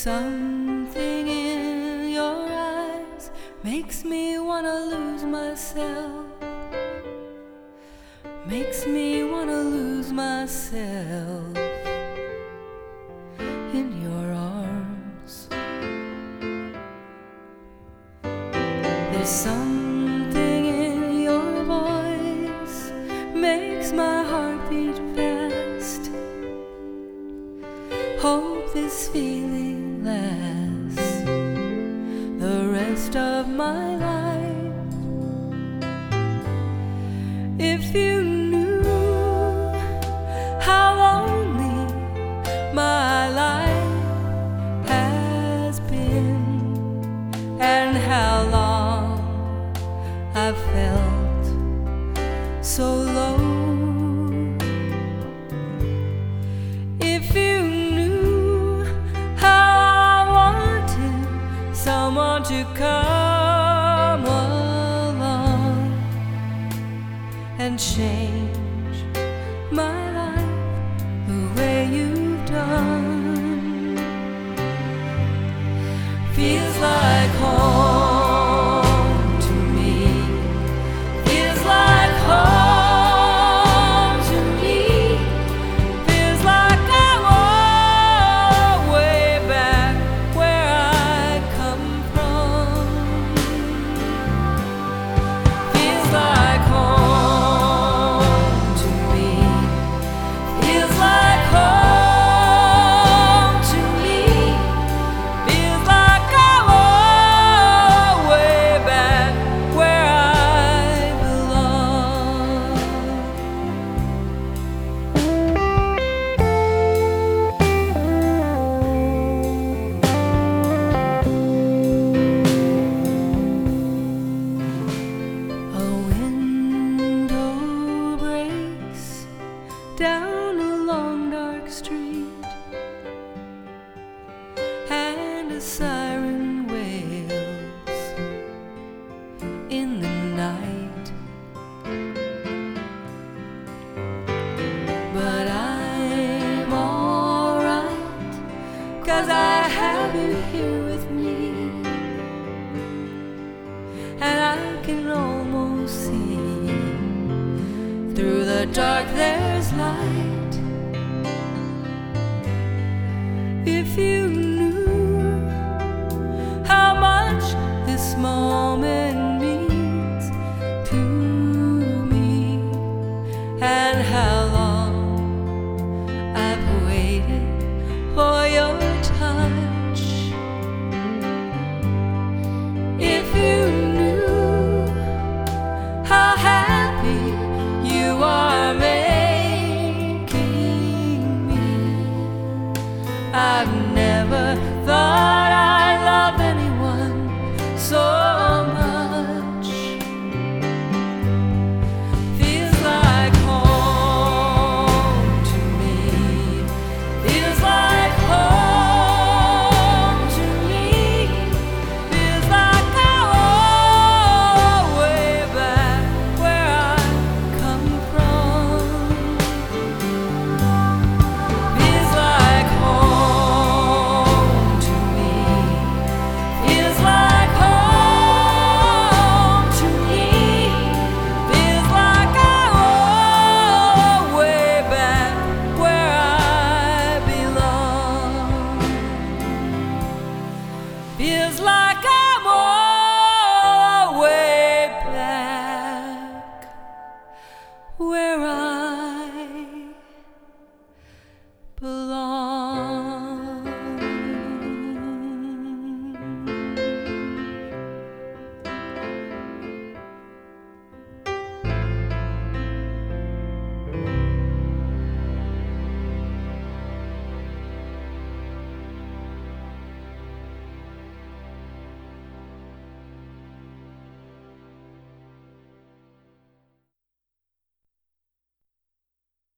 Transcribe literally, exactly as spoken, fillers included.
Something in your eyes makes me wanna lose myself, makes me wanna lose myself in your arms. There's something in your voice makes my heart beat fast. Hope this feeling lasts the rest of my life. If you knew how lonely my life has been and how long I've felt so low, if you knew how I wanted someone to come along and change my life the way you've done. Feels like home to me, feels like home to me, feels like I'm all way back where I come from. Feels like home to me, feels like home to me, feels like I'm all way back where I belong. A window breaks down a long dark street, and a siren wails in the night. But I'm alright, 'cause I have you here with me, and I can almost see through the dark there's light. If you knew how much this moment means to me, and how long I've waited for your touch. If you knew how happy you are making me, I've never thought I loved anyone so much. Feels like home to me, feels like home to me, feels like I'm all way back where I come from. Feels like home to me, feels like home to me, feels like I'm all way back where I belong. Feels like